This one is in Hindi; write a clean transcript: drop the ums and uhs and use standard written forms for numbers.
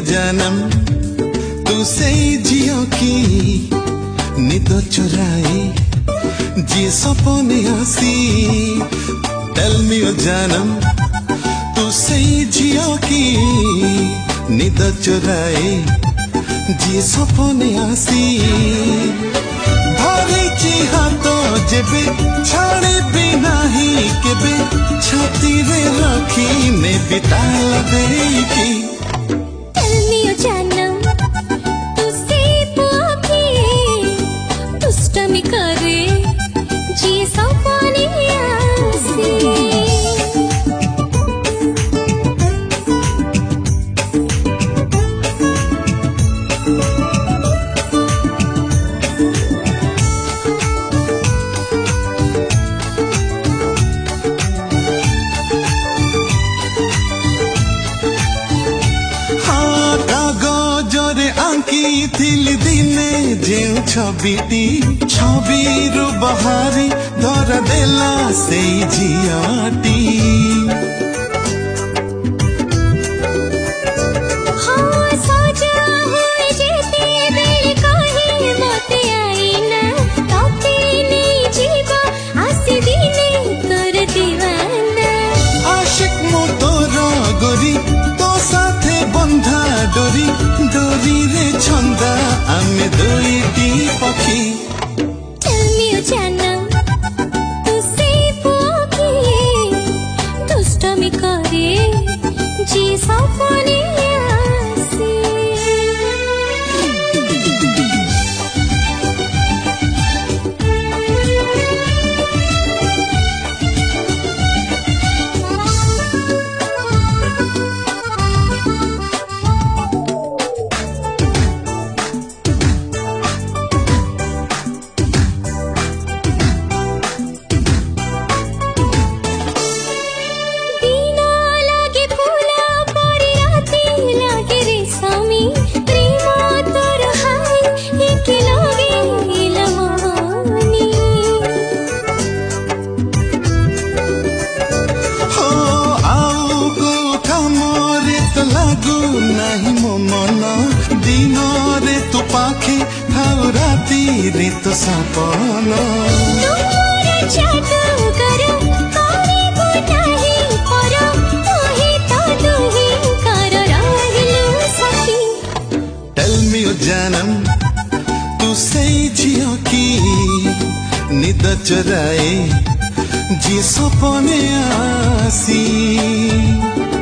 जानम तू सही जियो की निद चुराए जी सपने हसी। टेल मी ओ जानम तू सही जियो की निद चुराए जी सपने हसी। धरिची हाथ जेबे छाड़े भी नहीं केबे छाती रे रखी ने बिताल देकी। Tell me ओ जानम तू से पुआकी दुष्टमी करे जी सपने आसी। थिली दिने जेउ छबिटी छबिरु बहारी धरा देला सेई झियाटी। आशिक मो तोरा गोरी तो साथे बंधा डोरी डोरी रे छंदा आमे दुईटी पक्षी। Tell me ओ जानम तू से पुआकी दुष्टमी करे जी सपने आसी। नहीं मो मन दिन रे तू पाखे थाउ राती रे तो सपन। टेल मी ओ जानम तू सही झियो की निद चुराए जी सपने आसी।